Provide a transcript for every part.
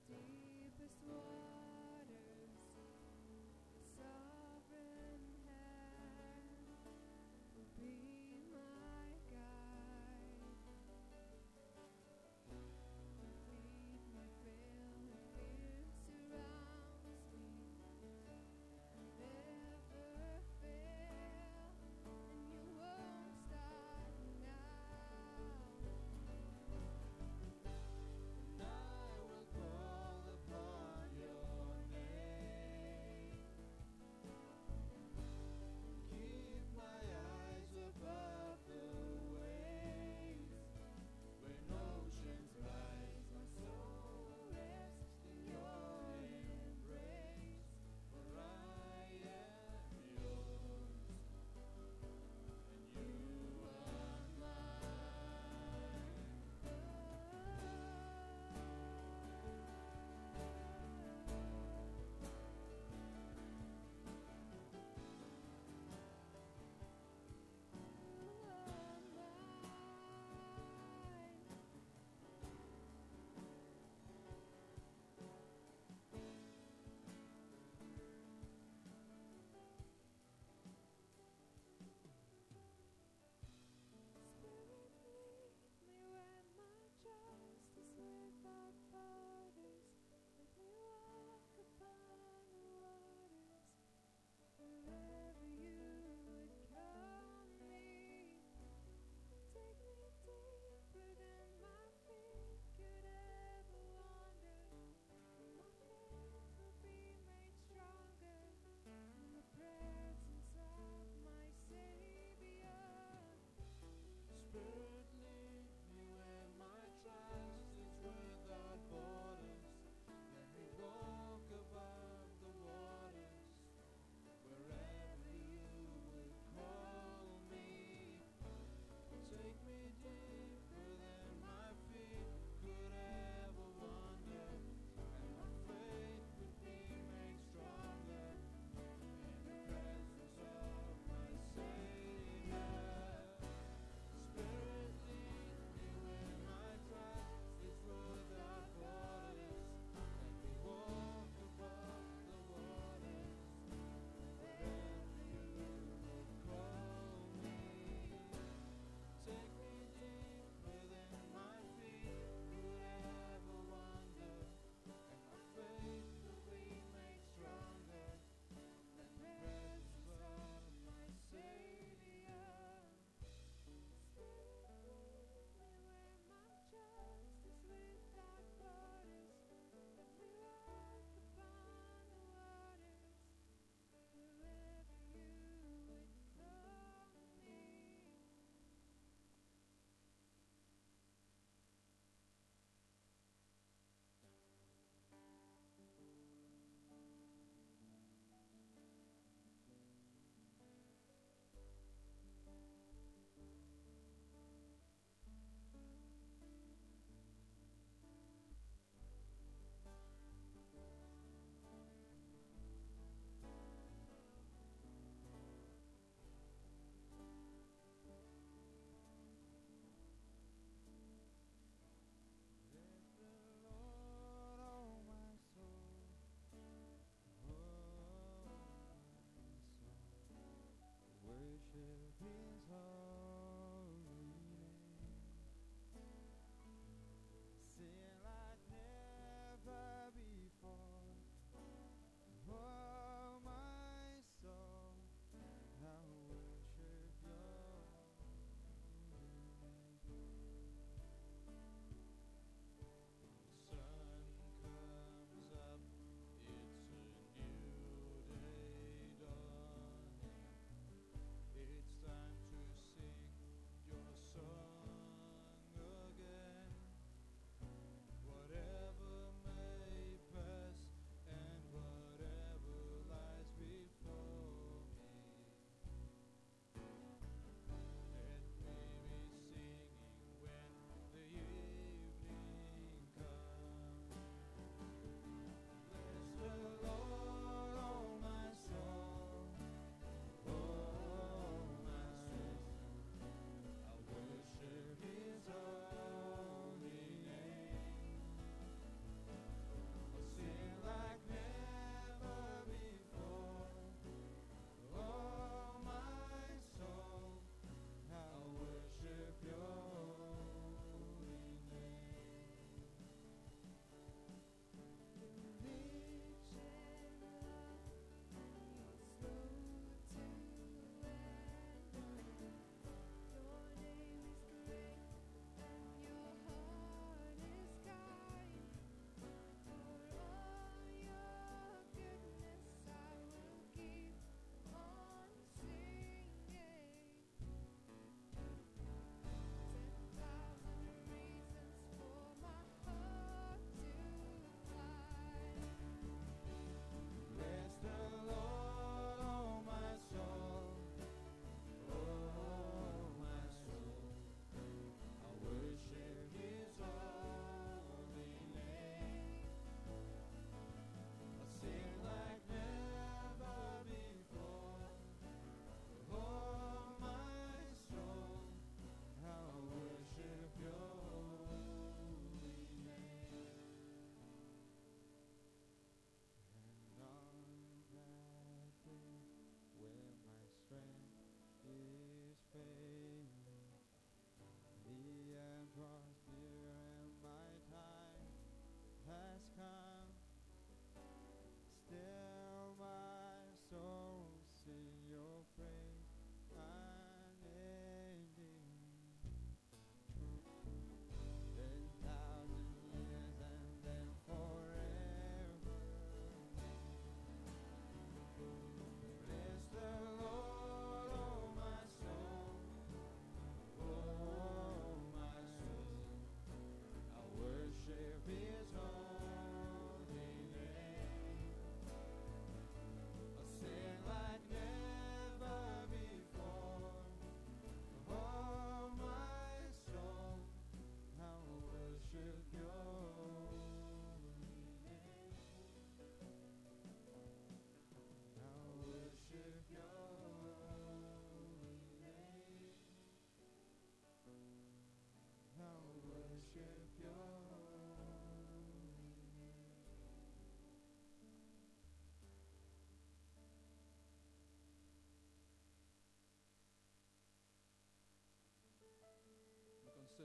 deepest waters, sovereign hand will be my guide. Your feet may fail and fear surrounds me, never fail, and you won't start now. And I will call upon your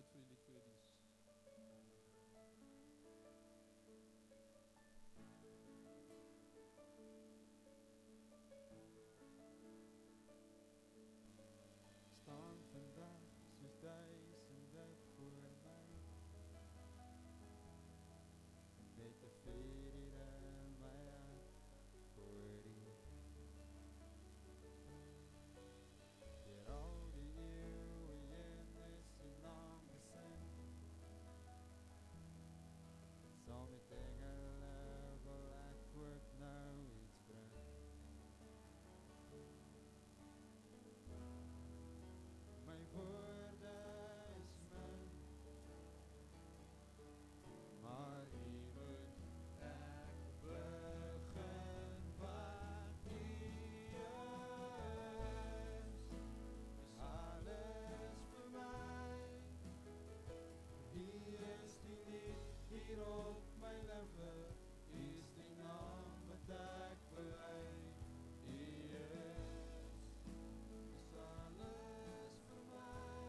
bid vir die lied vir die Staan vandag soos duisende voor my, met 'n vuur hier in my hart voor die. Deur al die eeuwe heen is die naam gesing, saam met engele wil ek ook nou iets bring. My woorde is min, maar U moet ek begin wat U is. Is alles vir my. U is die lied hier op my lippe, U is die naam wat ek bely. U is alles vir my.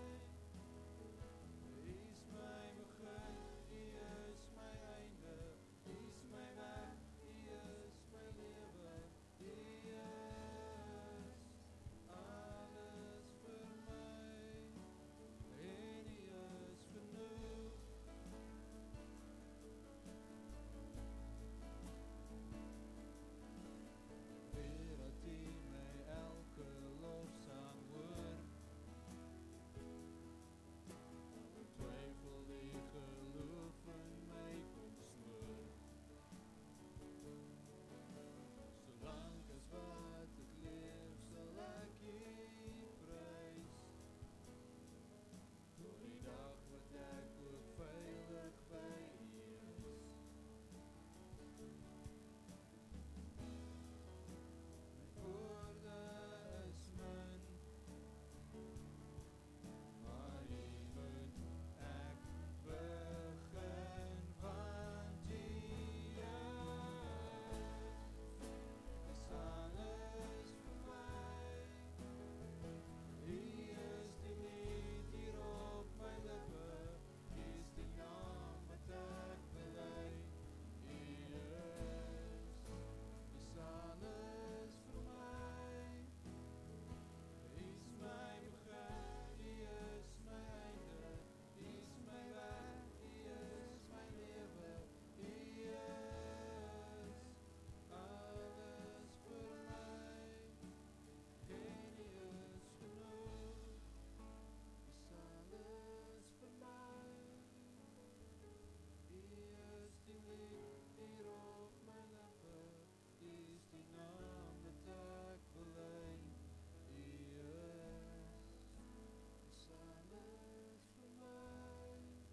U is my begin, U is my einde. U is my weg, U is my lewe. U is alles vir my. En U is genoeg. Weer dat U my elke lofsang hoor, twyfel die geloof in my kom smoor. Solank as wat ek leef, sal ek U prys, tot die dag wat ek ook veilig by U is. My woorde is min, maar U moet ek begin, want U is alles vir my. U is die lied hier op my lippe, U is die naam wat ek bely. U is alles vir my. U is my begin, U is my einde. U is my weg, U is my lewe. U is alles vir my. En U is genoeg. Is alles vir my. U is die lied hier op my lippe, U is die naam wat ek bely. U is alles vir my.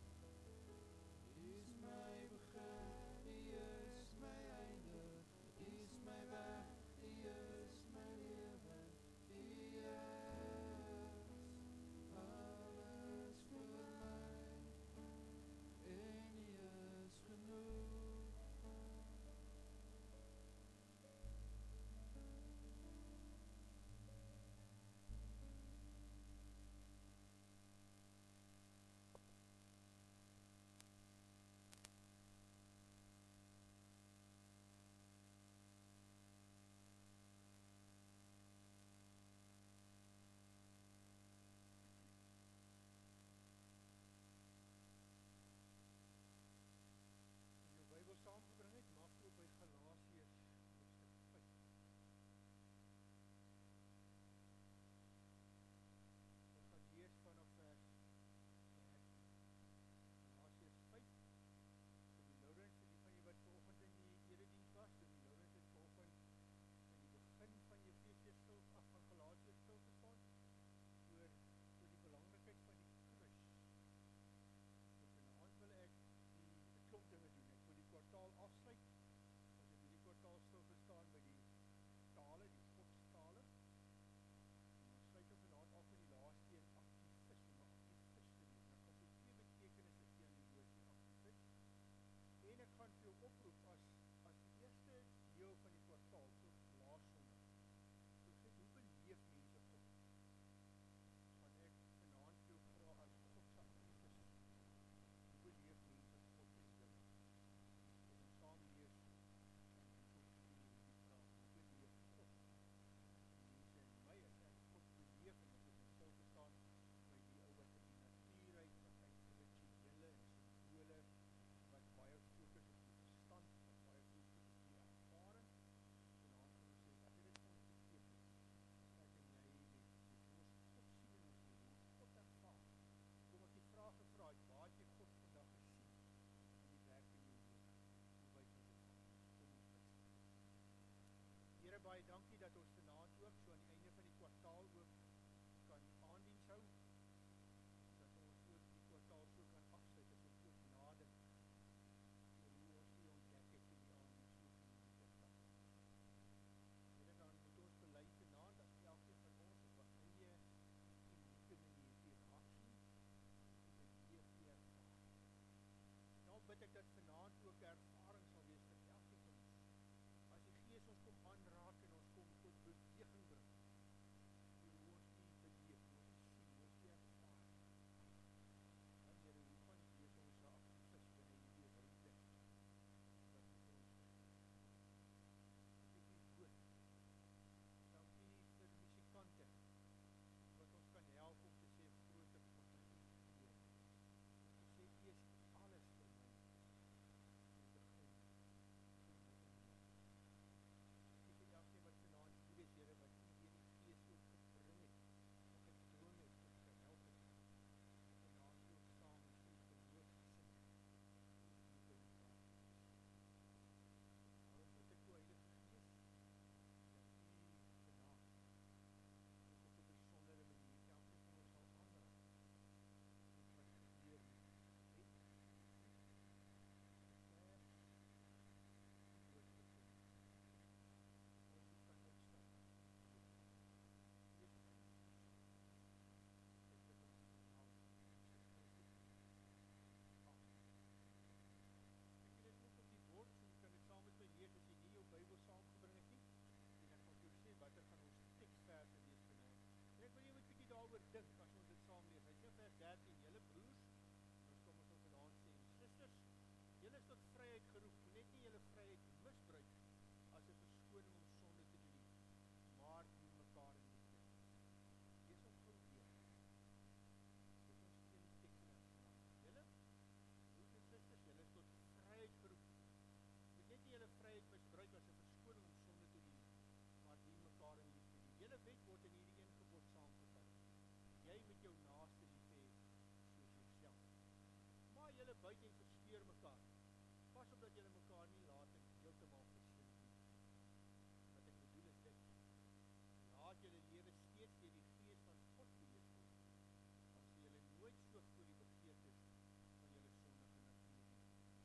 U is my begin, U is my einde. U is my weg, U is my lewe. U is alles vir my. En U is genoeg. En jou Bybel saamgebring het, maak oop by Galasiërs hoofstuk 5. Ek gaan lees vanaf vers 13. Galasiërs 5. Dominee Lourens, vir die van julle wat vanoggend in die erediens was, Dominee Lourens het vanoggend in die begin van Efesiërs van Galasiërs stil gestaan oor die belangrikheid van die kruis. So vanaand wil ek 'n klomp dinge doen. Ek wil die kwartaal afsluit. Ons het hierdie kwartaal stil gestaan by die tale, die godstale. En ons sluit ook vanaand af in die laaste een, activis, om 'n activis te wees. En ek gaan so 2 betekenisse gee aan die woordjie activis. En ek gaan vir jou oproep as die eerste deel van die kwartaal, soos laas Sondag. So sê, hoe beleef mense God? Gaan ek vanaand vir jou vra as God se activis dit dat vanaand ook 'n ervaring sal wees vir elkeen van ons. As die Gees ons kom aanraak en ons kom tot beweging bring oor hoe ons nie beleef, hoe ons nie sien, hoe ons nie ervaar. Dan Here, hoe gaan wees ons 'n aktivis binne hierdie ruimte wat U vir ons gegee het. Dankie vir die woord. Dankie vir musikante wat ons kan help om te sê groter van my U Heer. Om te sê U is alles vir my in die begin, toe my onnodig. Dankie vir elkeen wat vanaand hier is, Here, wat U deur die Gees ook gebring het, en gedwing het en gehelp het. En vanaand ook saam in U verhoog gesit het, om U by mekaar te wees. Daarom bid ek o Heilige Gees, dat U vanaand ook op 'n besondere manier elkeen van ons sal aanraak met wat gebeur met wet, vers, die woord verkondig. Ons ook kan uitstap in U woord. Wees by ons. Ek bid ons in die naam van Jesus Christus. Amen. Ek het dit ook op die bord, so jy kan dit saam met my lees as jy nie jou Bybel saamgebring het nie. En ek gaan vir jou sê watter gaan ons teksverse wees vanaand. En ek wil jy moet bietjie daaroor dink as ons dit saam lees. Hy sê vers 13, julle broers, en ons kom ons ook vanaand sê, en susters, julle is tot vryheid geroep, moet net nie julle vryheid misbruik as 'n verskoning om sonde te doen nie, maar dien mekaar in liefde. Lees hom gou weer. Dis ons een teksvers vanaand. Julle, broers en susters, julle is tot vryheid geroep. Moet net nie julle vryheid misbruik as 'n verskoning om sonde te doen nie, maar dien mekaar in liefde. Die hele wet word in hierdie een gebod saamgevat. Jy moet jou naaste lief hê soos jouself. Maar julle buit en versteur mekaar. Pas op dat julle mekaar nie laat en heeltemal verslink nie. Wat ek bedoel is dit: laat julle lewe steeds deur die Gees van God beheers word. Dan sal julle nooit soog voor die begeertes van julle sondige natuur nie.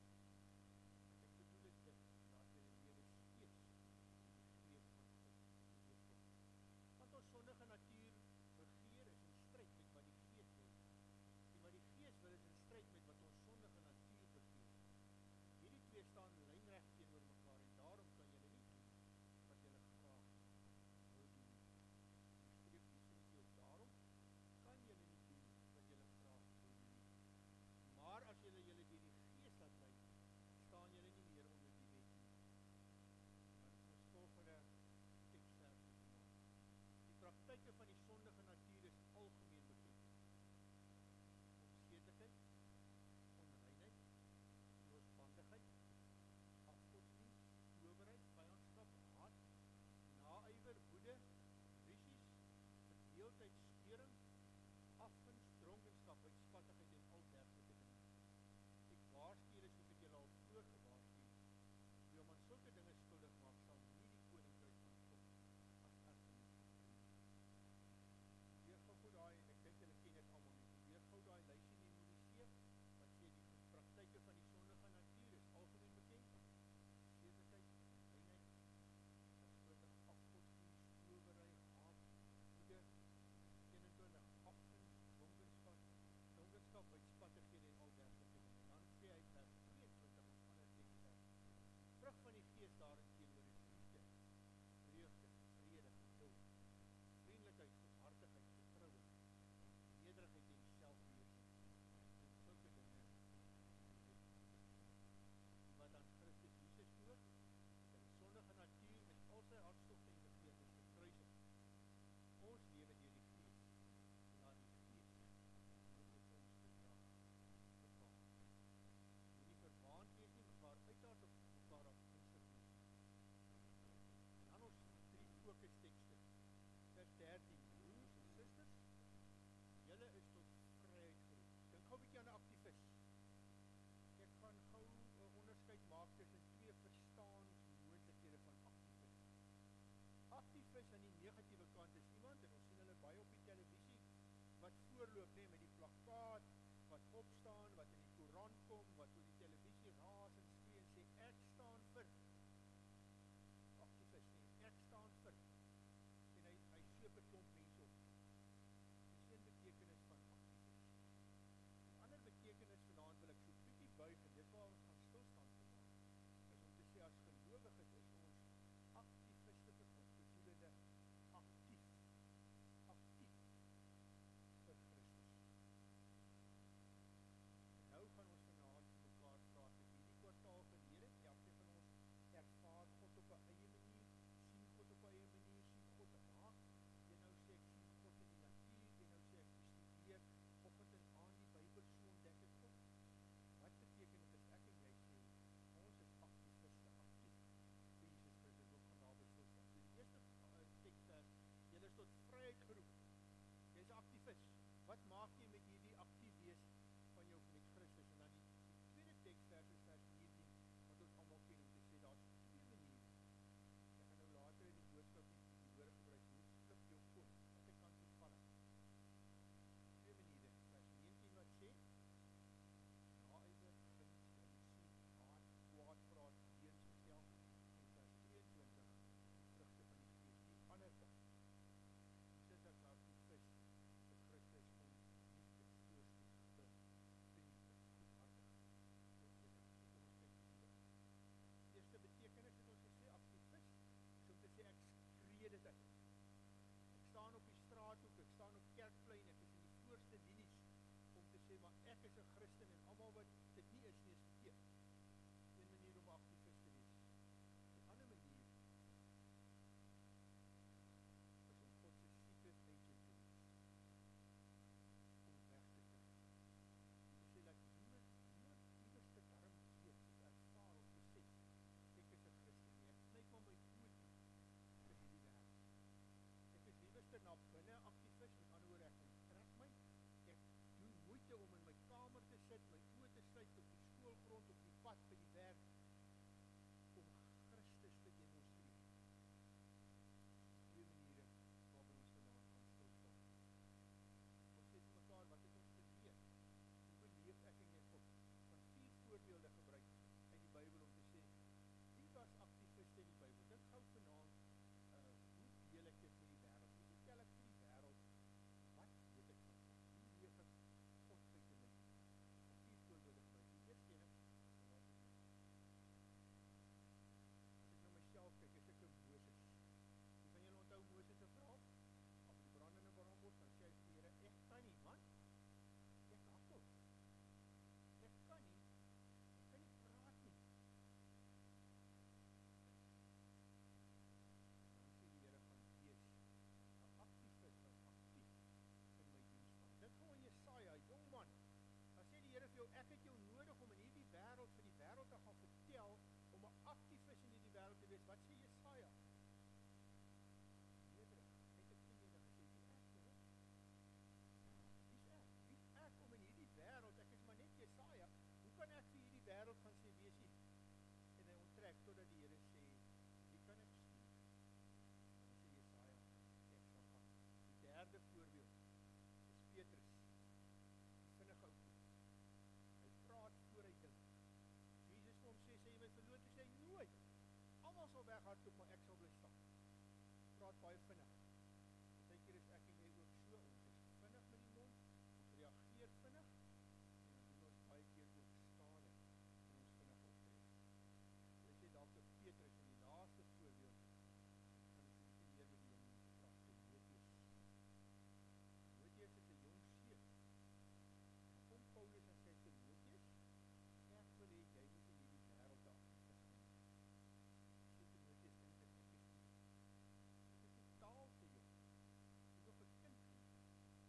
Wat ek bedoel is dit: laat julle lewe steeds deur die Gees van God beheers word. Want ons sondige natuur begeer is in stryd met wat die Gees wil. En wat die Gees wil is in stryd met wat ons sondige natuur begeer. Hierdie twee staan lynreg teenoor mekaar en daarom kan julle nie doen wat julle graag wil doen nie. Die Skrifgie sê dit ook, daarom kan julle nie doen wat julle graag wil doen nie. Maar as julle julle deur die Gees laat lei, staan julle nie meer onder die wet nie. Dan is ons volgende teksverse vanaand. Die praktyke van die sondige natuur is algemeen bekend. Onsedelikheid, onreinheid, losbandigheid, afgodsdienst, towerheid, vyandskap, haat, naaiwer, woede, rusies, verdeeldheid, steuring, afguns, dronkenskap, uitspattigheid en al dergelike dinge. Ek waarsku julle soos ek julle al vroeër gewaarsku het, wie hom aan sulke dinge skuldig maak, sal nie die koninkryk van God as erfenis verkry nie. Probeer gou daai, ek dink julle ken dit almal nie, probeer gou daai lysie memoriseer, wat sê die praktyke van die sondige natuur is algemeen bekend. Sedelikheid, reinheid, afsluiting, afgodsdienst, towery, haat, woede, 21, afguns, dronkenskap, uitspattighede en al dergelike dinge. Dan sê hy vers 22, ons ander teksvers. Vrug van die Gees daarenteenoor is liefde, vreugde, vrede, geduld, vriendelikheid, goedhartigheid, vertroue, nederigheid en selfbeheersing. En sulke dinge is nie wet nie. En wat aan Christus Jesus ook, dat die sondige natuur met al sy hartstogte en begeertes gekruisig. Ons lewe deur die Gees, en laat die Gees ook op ons bepaal. Moenie verwaand wees nie, mekaar uitdaag op mekaar op insig wees. En dan ons 3 fokustekste. Vers 13, broers en susters, julle is tot vryheid geroep. Dink gou 'n bietjie aan 'n aktivis. Ek gaan gou 'n onderskeid maak tussen 2 verstaansmoontlikhede van aktivis. Aktivis aan die negatiewe kant is iemand, en ons sien hulle baie op die televisie, wat voorloop met die plakkaat, wat opstaan, wat in die koerant kom, wat oor die televisie raas en skree en sê ek staan vir. Aktivis sê ek staan vir. En hy soop 'n klomp mense op. Dis een betekenis van aktivis. 'n Ander betekenis vanaand wil ek so bietjie buig en dit waar ons gaan totdat die Here sê, wie kan ek stuur? Dan sê Jesaja, ek sal gaan. Die derde voorbeeld is Petrus, die vinnige ouetjie. Hy praat voor hy dink. Jesus vir hom sê jy my verloot, toe sê hy, nooit. Almal sal weghardloop, maar ek sal bly staan. Praat baie vinnig. Partykeer is ek en jy ook so, ons is vinnig met die mond, ons reageer vinnig, en dan doen ons baie keer ook skade in ons vinnige optrede. So as jy dalk op Petrus in die laaste voorbeeld, gaan ek 'n bietjie meer met die jong mense praat, Timoteus. Timoteus is 'n jong seun. Dan kom Paulus en sê, Timoteus, ek wil hê jy moet in hierdie wêreld 'n aktivis gaan wees. Sê Timoteus, dink ek is nie. Ek is totaal te jong. Ek is nog 'n kind genoeg.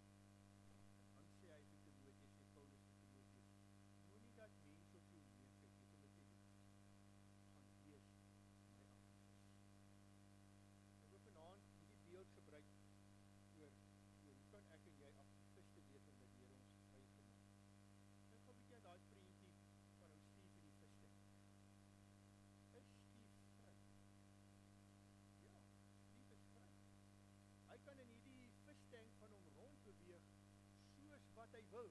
Dan sê hy vir Timoteus, sê Paulus vir Timoteus, moenie dat mense op jou neerkyk, weet jy wat jy doen? Gaan wees my aktivis. Ek wil vanaand hierdie beeld gebruik oor hoe kan ek en jy aktiviste wees omdat die Here ons vrygemaak het. Dink gou 'n bietjie aan daai prentjie van ou Stief in die visstank. Is Stief vry? Ja, Stief is vry. Hy kan in hierdie visstank van hom rond beweeg soos wat hy wil.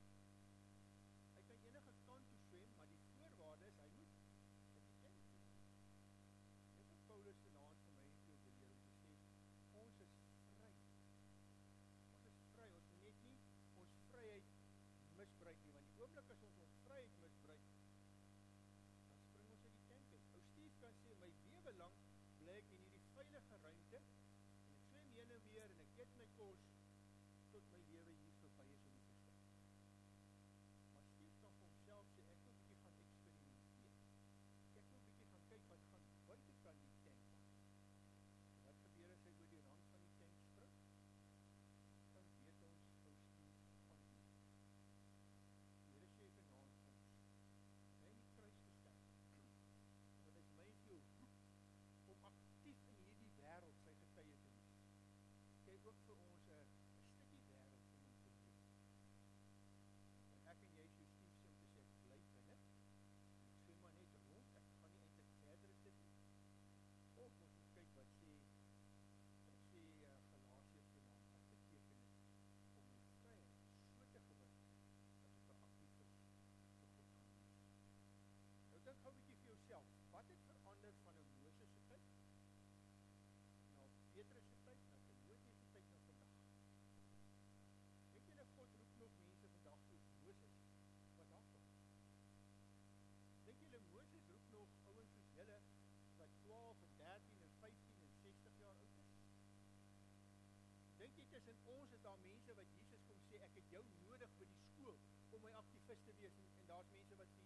Hy kan enige kant toe swem, maar die voorwaarde is hy moet in die tank wees. Dit wat Paulus vanaand vir my en jou wil leer om te sê, ons is vry. Ons is vry, ons moet net nie ons vryheid misbruik nie, want die oomblik as ons vryheid misbruik, dan spring ons uit die tank uit. Ou Stief kan sê, my lewe lank bly ek in hierdie veilige ruimte, en ek swem heen en weer, en ek eet my kos, tot my lewe hier verby is in die visstank. Maar Stief kan vir homself sê, ek wil bietjie gaan eksperimenteer. Ek wil bietjie gaan kyk wat gaan buitekant die tank aan. Wat gebeur as hy oor die rand van die tank spring? Dan weet ons, ou Stief gaan dood. Die Here sê vanaand vir ons, as hy in die kruis gesterf het, wat hy vir my en vir jou roep, om aktief in hierdie wêreld sy getuie te wees. Hy ook vir ons 'n stukkie wêreld om hom te wees. Want ek en jy so Stief sê om te sê, ek bly binne, en ek swem maar net rond, ek gaan nie eintlik verder as dit nie. Of ons moet kyk wat sê Galasiërs vanaand, wat beteken dit om my vryheid so te gebruik, dat ek 'n aktivis vir God gaan wees. Nou dink gou 'n bietjie vir jouself, wat het verander van 'n Moses se tyd, na Petrus se tyd, na Timoteus se tyd, na vandag? Weet julle, God roep nog mense vandag soos Moses, wat nagkom. Dink julle, Moses roep nog ouens soos julle, wat 12 en 13 en 15 en 60 jaar oud is? Dink jy tussen ons is daar mense wat Jesus kom sê, ek het jou nodig by die skool, om my aktivis te wees, en daar's mense wat